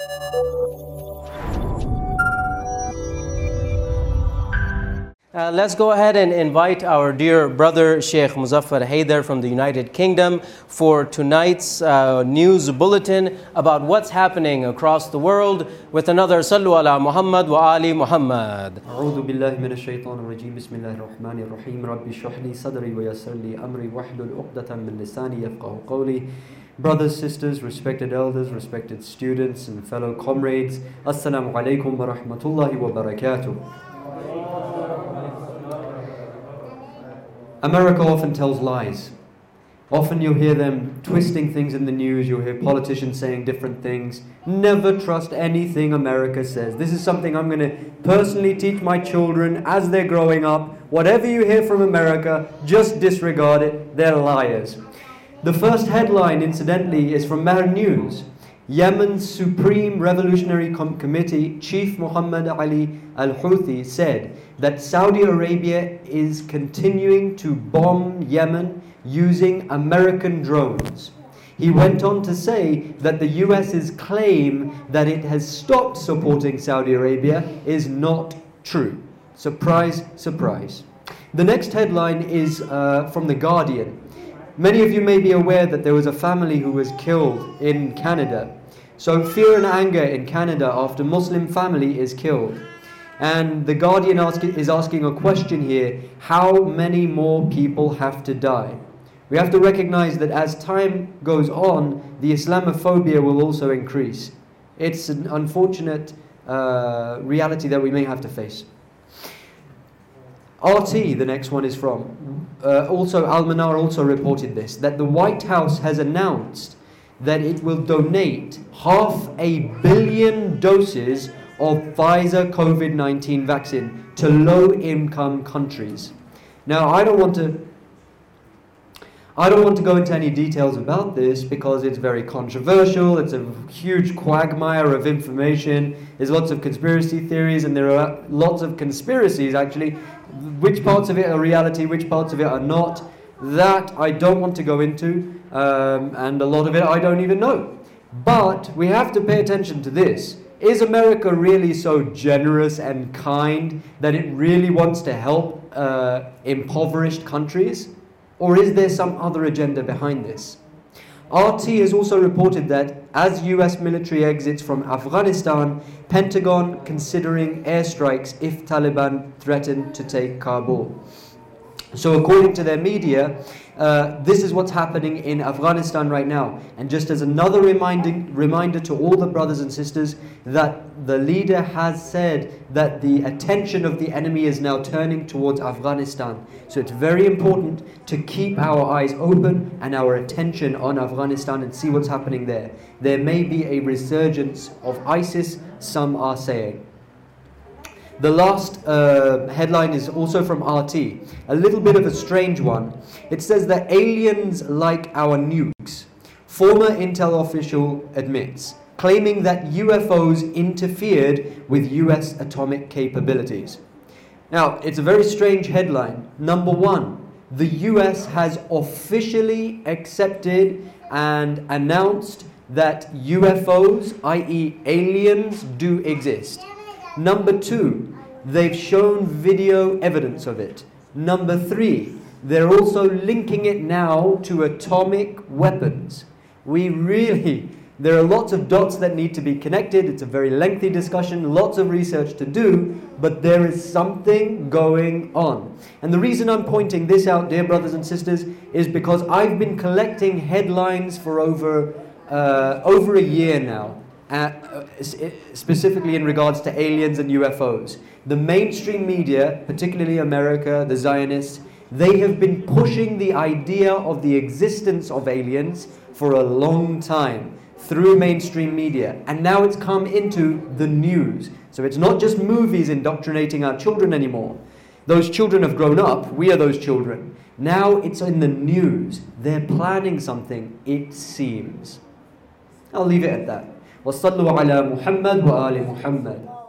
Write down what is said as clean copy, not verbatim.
Let's go ahead and invite our dear brother Sheikh Muzaffar Haider from the United Kingdom for tonight's news bulletin about what's happening across the world with another Sallu ala Muhammad wa Ali Muhammad. أعوذ بالله من الشيطان الرجيم بسم الله الرحمن الرحيم ربي اشرح لي صدري ويسر لي أمري واحلل عقدة من لساني يفقهوا قولي. Brothers, sisters, respected elders, respected students and fellow comrades, Assalamu alaikum wa rahmatullahi wa barakatuh. America often tells lies. Often you'll hear them twisting things in the news, you'll hear politicians saying different things. Never trust anything America says. This is something I'm going to personally teach my children as they're growing up. Whatever you hear from America, just disregard it. They're liars. The first headline, incidentally, is from Mehr News. Yemen's Supreme Revolutionary Committee Chief Muhammad Ali al-Houthi said that Saudi Arabia is continuing to bomb Yemen using American drones. He went on to say that the US's claim that it has stopped supporting Saudi Arabia is not true. Surprise, surprise. The next headline is from The Guardian. Many of you may be aware that there was a family who was killed in Canada. So fear and anger in Canada after Muslim family is killed. And The Guardian is asking a question here: how many more people have to die? We have to recognize that as time goes on, the Islamophobia will also increase. It's an unfortunate reality that we may have to face. RT, the next one is from. Also, Al-Manar also reported this, that the White House has announced that it will donate 500 million doses of Pfizer COVID-19 vaccine to low-income countries. Now, I don't want to go into any details about this because it's very controversial. It's a huge quagmire of information. There's lots of conspiracy theories, and there are lots of conspiracies actually. Which parts of it are reality, which parts of it are not, that I don't want to go into, and a lot of it I don't even know. But we have to pay attention to this. Is America really so generous and kind that it really wants to help impoverished countries? Or is there some other agenda behind this? RT has also reported that as US military exits from Afghanistan, Pentagon considering airstrikes if Taliban threaten to take Kabul. So according to their media, this is what's happening in Afghanistan right now. And just as another reminder to all the brothers and sisters, that the leader has said that the attention of the enemy is now turning towards Afghanistan. So it's very important to keep our eyes open and our attention on Afghanistan and see what's happening there. There may be a resurgence of ISIS, some are saying. The last headline is also from RT, a little bit of a strange one. It says that aliens like our nukes. Former Intel official admits, claiming that UFOs interfered with US atomic capabilities. Now, it's a very strange headline. Number one, the US has officially accepted and announced that UFOs, i.e. aliens, do exist. Number two, they've shown video evidence of it. Number three, they're also linking it now to atomic weapons. There are lots of dots that need to be connected. It's a very lengthy discussion, lots of research to do, but there is something going on. And the reason I'm pointing this out, dear brothers and sisters, is because I've been collecting headlines for over a year now. Specifically in regards to aliens and UFOs. The mainstream media, particularly America, the Zionists, they have been pushing the idea of the existence of aliens for a long time through mainstream media. And now it's come into the news. So it's not just movies indoctrinating our children anymore. Those children have grown up. We are those children. Now it's in the news. They're planning something, it seems. I'll leave it at that. وصلوا على محمد وآل محمد.